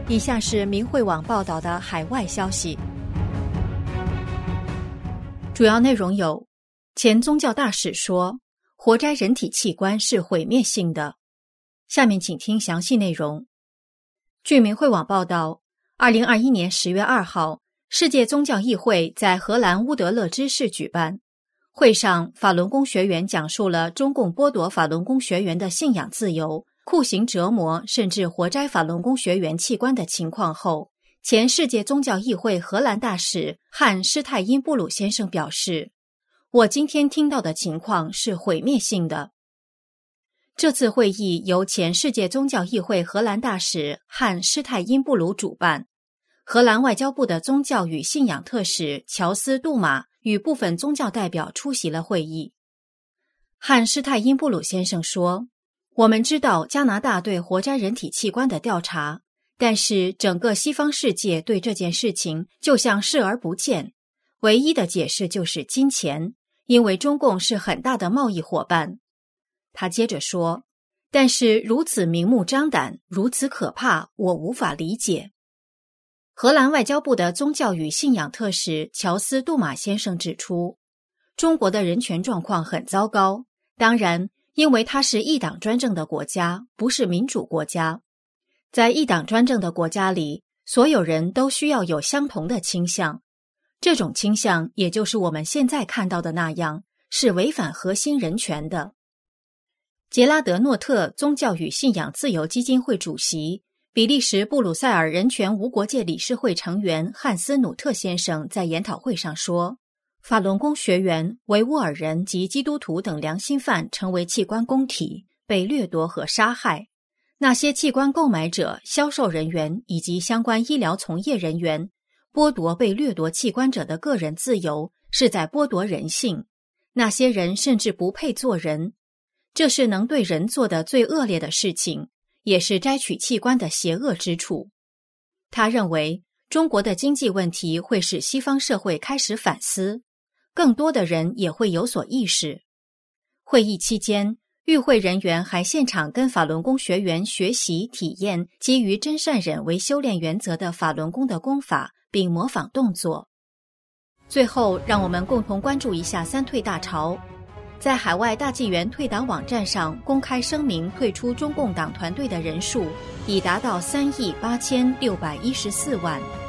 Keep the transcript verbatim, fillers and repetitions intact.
以下是明慧网报道的海外消息，主要内容有：前宗教大使说，活摘人体器官是毁灭性的。下面请听详细内容。据明慧网报道，二零二一年十月二号，世界宗教议会在荷兰乌德勒支市举办。会上，法轮功学员讲述了中共剥夺法轮功学员的信仰自由、酷刑折磨甚至活摘法轮功学员器官的情况后，前世界宗教议会荷兰大使汉施泰因布鲁先生表示，我今天听到的情况是毁灭性的。这次会议由前世界宗教议会荷兰大使汉施泰因布鲁主办，荷兰外交部的宗教与信仰特使乔斯·杜马与部分宗教代表出席了会议。汉施泰因布鲁先生说，我们知道加拿大对活摘人体器官的调查，但是整个西方世界对这件事情就像视而不见，唯一的解释就是金钱，因为中共是很大的贸易伙伴。他接着说，但是如此明目张胆，如此可怕，我无法理解。荷兰外交部的宗教与信仰特使乔斯·杜马先生指出，中国的人权状况很糟糕，当然，因为它是一党专政的国家，不是民主国家。在一党专政的国家里，所有人都需要有相同的倾向，这种倾向也就是我们现在看到的那样，是违反核心人权的。杰拉德诺特宗教与信仰自由基金会主席、比利时布鲁塞尔人权无国界理事会成员汉斯·努特先生在研讨会上说，法轮功学员、维吾尔人及基督徒等良心犯成为器官供体，被掠夺和杀害。那些器官购买者、销售人员以及相关医疗从业人员剥夺被掠夺器官者的个人自由，是在剥夺人性。那些人甚至不配做人。这是能对人做的最恶劣的事情，也是摘取器官的邪恶之处。他认为，中国的经济问题会使西方社会开始反思，更多的人也会有所意识。会议期间，与会人员还现场跟法轮功学员学习体验基于真善忍为修炼原则的法轮功的功法，并模仿动作。最后，让我们共同关注一下三退大潮。在海外大纪元退党网站上公开声明退出中共党团队的人数已达到三亿八千六百一十四万。